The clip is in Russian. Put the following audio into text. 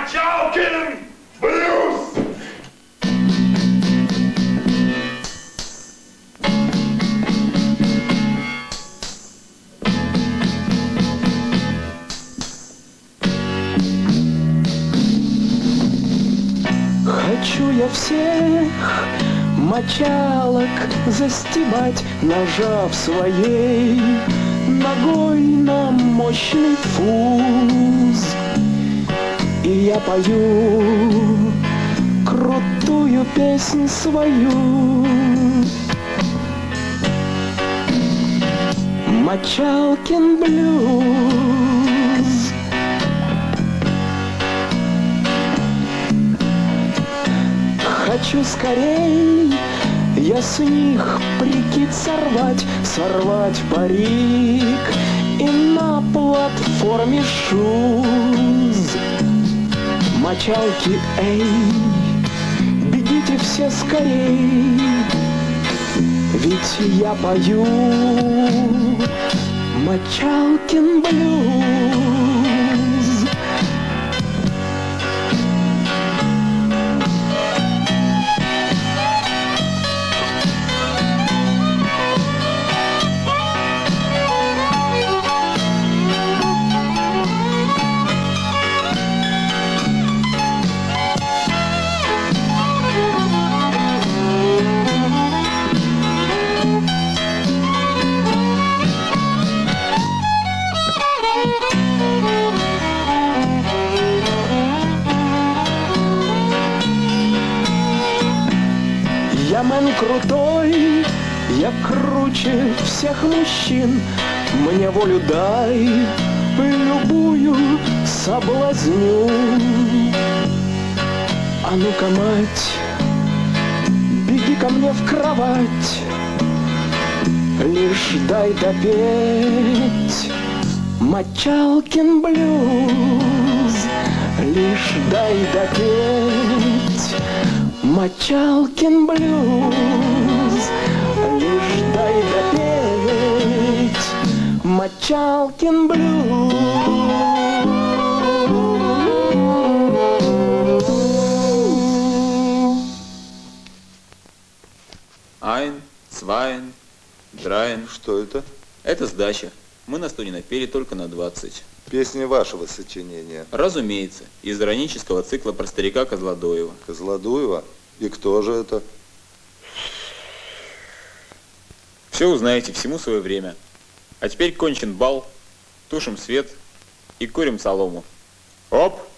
Мочалкин блюз! Хочу я всех мочалок застебать, нажав своей ногой на мощный фуз. И я пою крутую песнь свою. Мочалкин блюз. Хочу скорей я с них прикид сорвать, сорвать парик и на платформе шуз. Мочалки, эй, бегите все скорей, ведь я пою Мочалкин блюз. Я мэн крутой, я круче всех мужчин. Мне волю дай, любую соблазню. А ну-ка, мать, беги ко мне в кровать, лишь дай допеть Мочалкин блюз, лишь дай допеть Мочалкин блюз, лишь дай допеть Мочалкин блюз. Ein, zweien, dreien. Что это? Это сдача. Мы на студии напели только на 20. Песни вашего сочинения. Разумеется, из иронического цикла про старика Козлодоева. Козлодуева? И кто же это? Все узнаете, всему свое время. А теперь кончен бал, тушим свет и курим солому. Оп!